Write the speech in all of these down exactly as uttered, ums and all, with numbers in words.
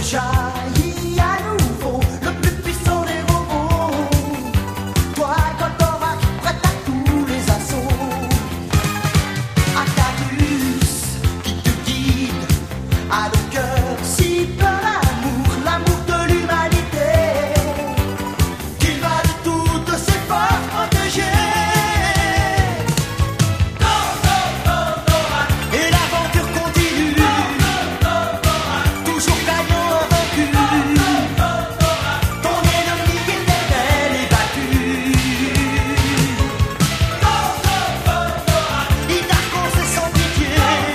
rejaillit à nouveau, le plus puissant des robots. Toi, Goldorak, prête à tous les assauts. Acarius, qui te guide, a le cœur si plein d'amour, l'amour de l'humanité, qu'il va de toutes ses forces protéger. Et l'aventure continue, toujours gagnant invaincu. Ton ennemi éternel est battu. Hidalgo, c'est sans pitié,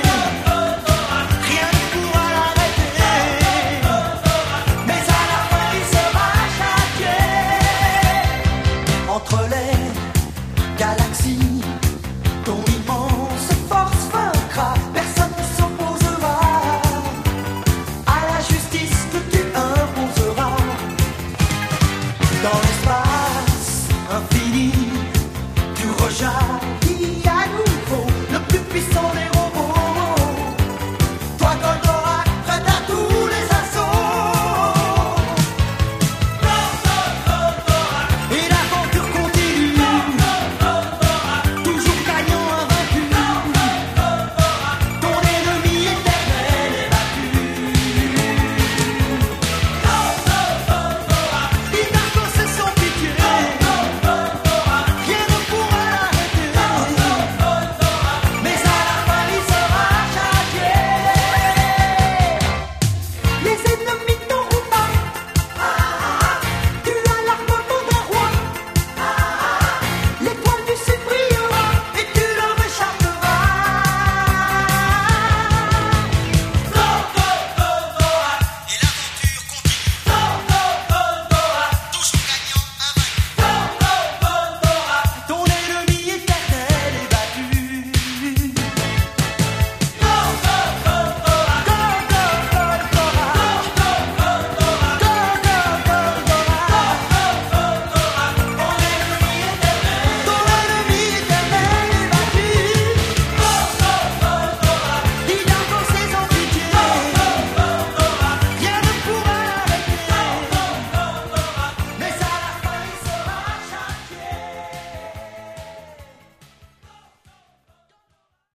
rien ne pourra l'arrêter. Mais à la fin il sera châtié. Entre les galaxies, ton immense force vaincra. Personne ne s'opposera à la justice que tu imposeras. Dans l'espace infini, tu rejaillis